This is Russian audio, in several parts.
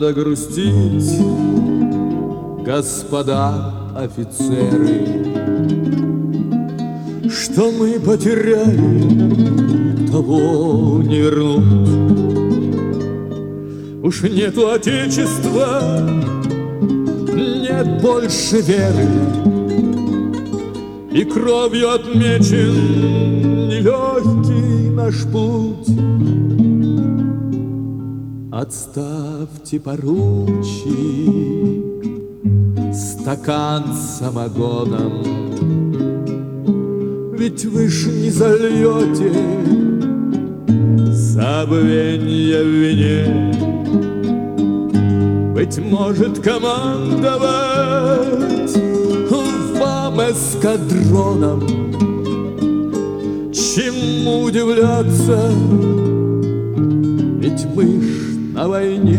надо грустить, господа офицеры, что мы потеряли, того не вернут. Уж нету отечества, нет больше веры, и кровью отмечен нелегкий наш путь. Отставьте, поручик, стакан с самогоном, ведь вы ж не зальете забвенья в вине. Быть может, командовать вам эскадроном, чему удивляться, ведь мы ж на войне.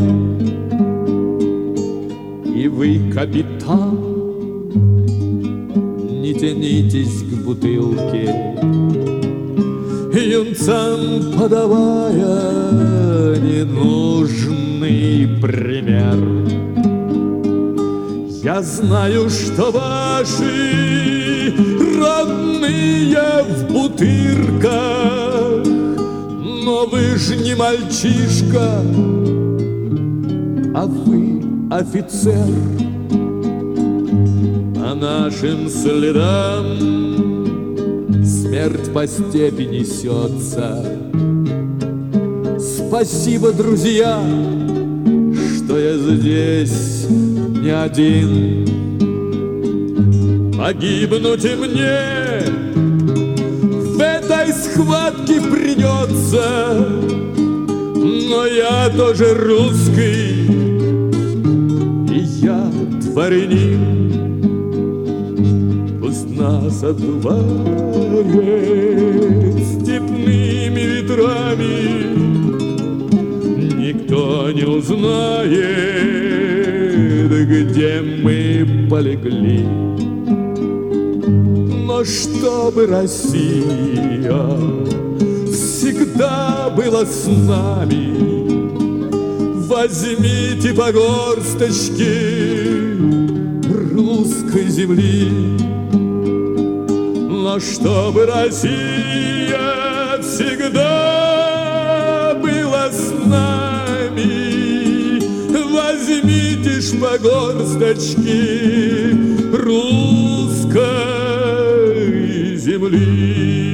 И вы, капитан, не тянитесь к бутылке, юнцам подавая ненужный пример. Я знаю, что ваши родные в бутырках, но вы ж не мальчишка, а вы офицер. По нашим следам смерть по степи несется. Спасибо, друзья, что я здесь не один. Погибнуть и мне в этой схватке придется, но я тоже русский, и я дворянин. Пусть нас отдувает степными ветрами, никто не узнает, где мы полегли. Но чтобы Россия всегда была с нами, возьмите по горсточке русской земли. Но чтобы Россия всегда была с нами, возьмите ж по горсточке русской земли.